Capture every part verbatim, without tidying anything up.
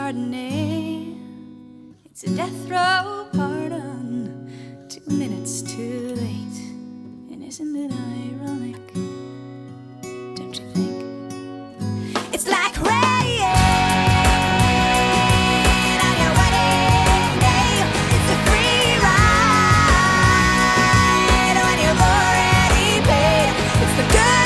Chardonnay. It's a death row pardon, two minutes too late. And isn't it ironic? Don't you think? It's like rain on your wedding day. It's a free ride when you've already paid. It's the good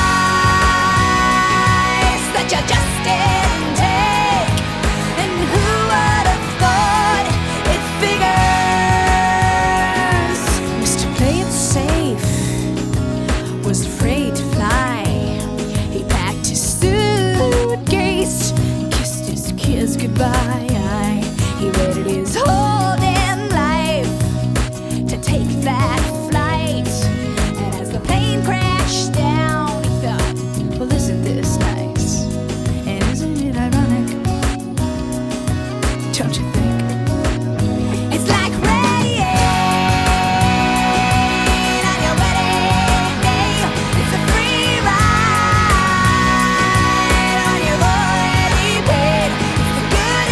advice that you just didn't take. And who would have thought it figures? Mister Play It Safe was afraid to fly. He packed his suitcase, kissed his kids goodbye. He waited his whole damn life to take that flight. And as the plane crashed down, he thought, well, isn't this nice? And isn't it ironic? Don't you think? It's like rain on your wedding day. It's a free ride when you've already paid. It's the good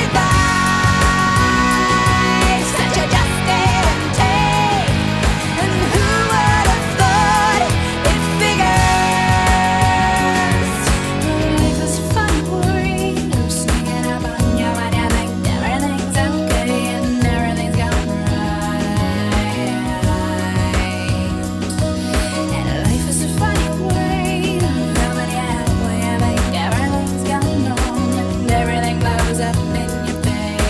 advice that you just didn't take. And who would have thought it figures? Life is a funny worry. You're sneaking up on you and you think everything's okay and everything's going right. And life is a funny worry. Coming out when you think everything's going wrong and everything blows up in your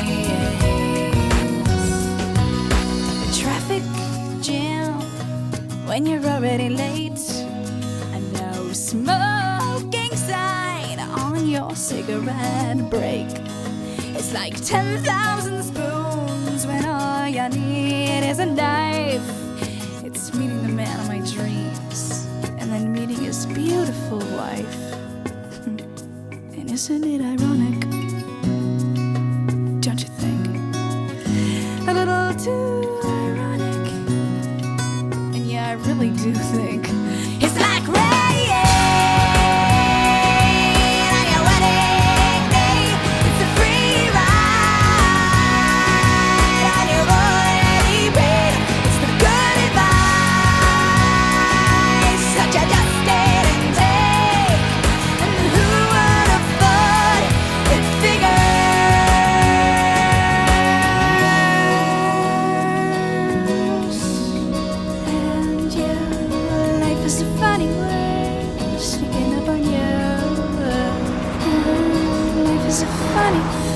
face. A traffic jam when you're already late. A no smoking sign on your cigarette break. It's like ten thousand spoons when all you need is a knife. It's meeting the man of my dreams and then meeting his beautiful wife. And isn't it ironic? Don't you think? A little too ironic. And yeah, I really do think it's like rain on your wedding day. It's a free ride when you've already paid. It's the good advice that you just didn't take. And who would have thought it figures? And yeah, life is a funny way sneaking up on you. Life is a funny